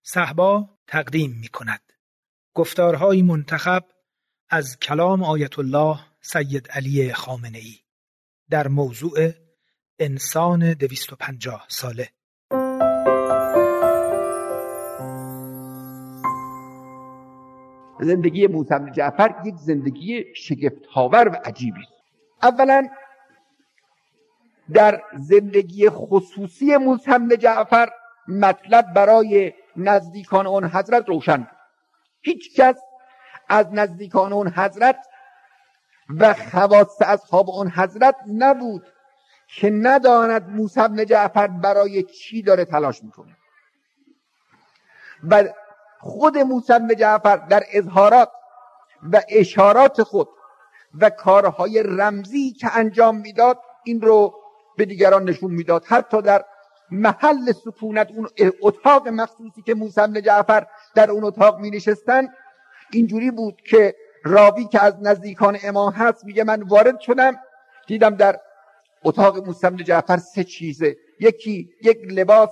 صهبا تقدیم می کند. گفتارهای منتخب از کلام آیت الله سید علی خامنه‌ای در موضوع انسان 250 ساله. زندگی موسی بن جعفر یک زندگی شگفت‌آور و عجیبی است. اولا در زندگی خصوصی موسی بن جعفر مطلب برای نزدیکان اون حضرت روشن بود. هیچ کس از نزدیکان اون حضرت و خواص اصحاب اون حضرت نبود که نداند موسی بن جعفر برای چی داره تلاش میکنه. و خود موسی بن جعفر در اظهارات و اشارات خود و کارهای رمزی که انجام میداد این رو به دیگران نشون میداد. حتی در محل سکونت، اون اتاق مخصوصی که موسی بن جعفر در اون اتاق می نشستن، اینجوری بود که راوی که از نزدیکان امام هست میگه من وارد شدم دیدم در اتاق موسی بن جعفر 3 چیزه. یکی یک لباس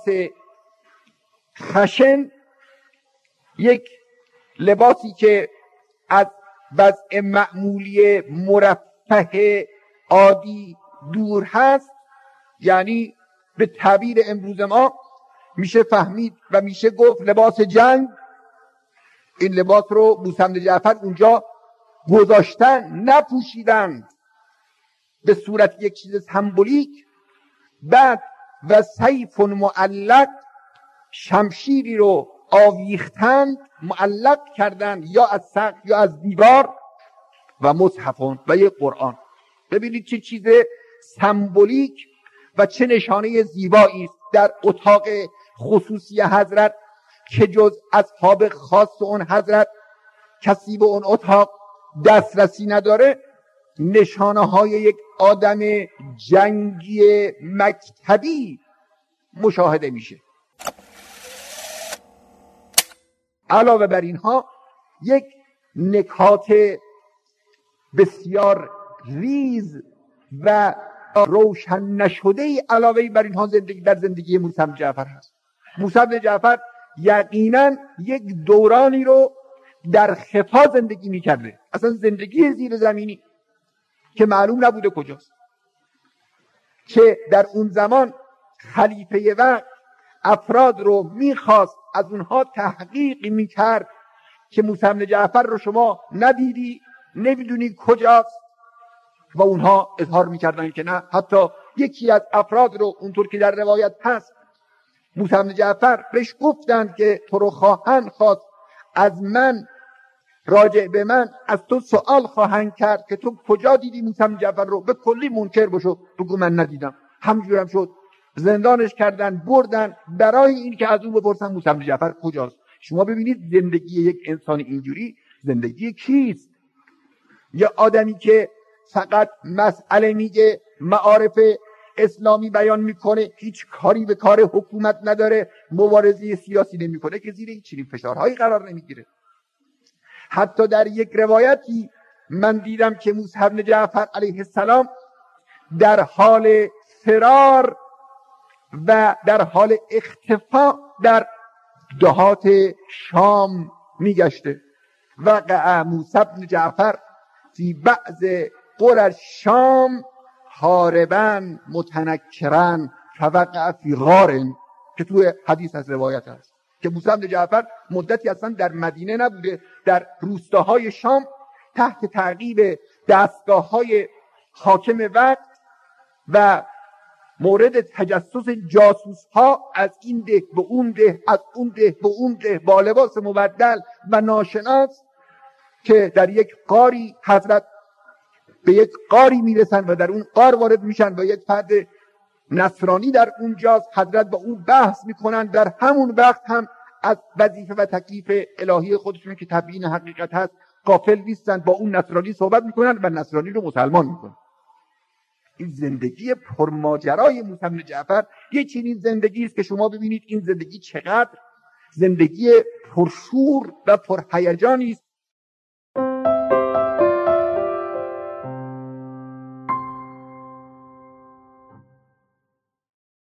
خشن، یک لباسی که از وضع معمولی مرفه عادی دور هست، یعنی به تعبیر امروز ما میشه فهمید و میشه گفت لباس جنگ. این لباس رو موسی بن جعفر اونجا گذاشتن، نپوشیدن به صورت یک چیز سمبولیک. بعد و سیف معلق، شمشیری رو آویختند، معلق کردند یا از سقف یا از دیوار، و مصحفون و یک قرآن. ببینید چه چیز سمبولیک و چه نشانه زیبایی است در اتاق خصوصی حضرت که جز اصحاب خاص اون حضرت کسی به اون اتاق دسترسی نداره. نشانه های یک آدم جنگی مکتبی مشاهده میشه. علاوه بر اینها یک نکات بسیار ریز و روشن نشده ای علاوه بر اینها در زندگی موسی بن جعفر هست. موسی بن جعفر یقینا یک دورانی رو در خفا زندگی میکرده، اصلا زندگی زیر زمینی که معلوم نبوده کجاست، که در اون زمان خلیفه وقت افراد رو میخواست از اونها تحقیق میکرد که موسی بن جعفر رو شما ندیدی، نمیدونی کجاست، و اونها اظهار میکردن که نه. حتی یکی از افراد رو اونطور که در روایت هست موسی بن جعفر بهش گفتند که تو رو خواهند خواست از من، راجع به من از تو سوال خواهند کرد که تو کجا دیدی موسی بن جعفر رو، به کلی منکر بشو بگو من ندیدم. همجورم شد، زندانش کردن، بردن برای این که از اون بپرسن موسی بن جعفر کجاست. شما ببینید زندگی یک انسان اینجوری زندگی کیست؟ یا آدمی که فقط مسئله میگه، معارف اسلامی بیان میکنه، هیچ کاری به کار حکومت نداره، مبارزه سیاسی نمیکنه، که زیر هیچ چنین فشارهایی قرار نمیگیره. حتی در یک روایتی من دیدم که موسی بن جعفر علیه السلام در حال فرار و در حال اختفا در دهات شام میگشته. وقع موسی بن جعفر فی بعض قرى الشام هاربا متنکرا فوقع فی غار، که توی حدیث از روایت هست که موسی بن جعفر مدتی اصلا در مدینه نبوده، در روستاهای شام تحت تعقیب دستگاه‌های حاکم وقت و مورد تجسس جاسوس‌ها از این ده به اون ده، از اون ده به اون ده، با لباس مبدل و ناشناس، که در یک غاری حضرت به یک غاری میرسن و در اون غار وارد میشن و یک فرد نصرانی در اونجاست. حضرت با اون بحث میکنن. در همون وقت هم از وظیفه و تکلیف الهی خودشون که تبیین حقیقت هست غافل نیستن، با اون نصرانی صحبت میکنن و نصرانی رو مسلمان میکنن. این زندگی پرماجرای موسی بن جعفر یه چنین زندگی است که شما ببینید این زندگی چقدر زندگی پرشور و پرهیجانی است